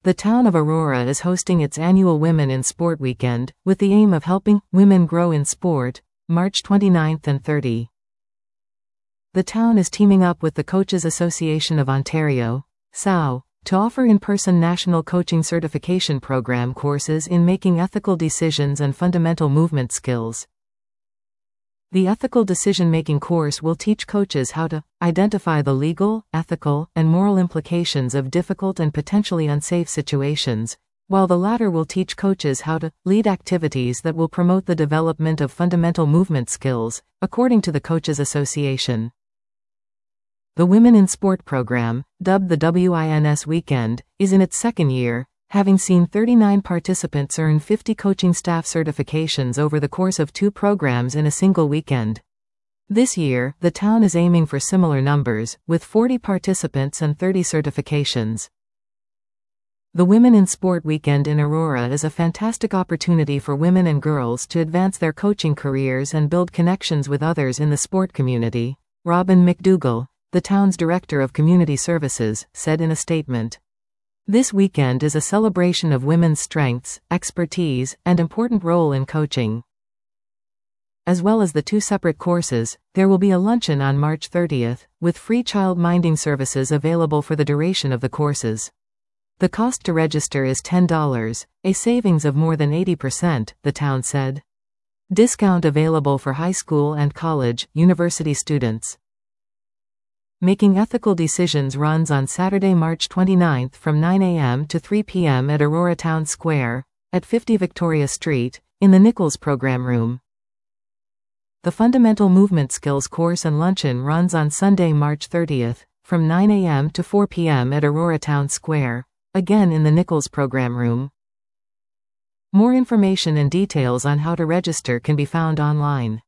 The town of Aurora is hosting its annual Women in Sport Weekend, with the aim of helping women grow in sport, March 29th and 30. The town is teaming up with the Coaches Association of Ontario, (SAO), to offer in-person National Coaching Certification Program courses in making ethical decisions and fundamental movement skills. The Ethical Decision-Making course will teach coaches how to identify the legal, ethical, and moral implications of difficult and potentially unsafe situations, while the latter will teach coaches how to lead activities that will promote the development of fundamental movement skills, according to the Coaches Association. The Women in Sport program, dubbed the WINS Weekend, is in its second year, having seen 39 participants earn 50 coaching staff certifications over the course of 2 programs in a single weekend. This year, the town is aiming for similar numbers, with 40 participants and 30 certifications. The Women in Sport Weekend in Aurora is a fantastic opportunity for women and girls to advance their coaching careers and build connections with others in the sport community, Robin McDougall, the town's Director of Community Services, said in a statement. This weekend is a celebration of women's strengths, expertise, and important role in coaching. As well as the 2 separate courses, there will be a luncheon on March 30th, with free child minding services available for the duration of the courses. The cost to register is $10, a savings of more than 80%, the town said. Discount available for high school and college, university students. Making Ethical Decisions runs on Saturday, March 29th from 9 a.m. to 3 p.m. at Aurora Town Square, at 50 Victoria Street, in the Nichols Program Room. The Fundamental Movement Skills course and luncheon runs on Sunday, March 30th, from 9 a.m. to 4 p.m. at Aurora Town Square, again in the Nichols Program Room. More information and details on how to register can be found online.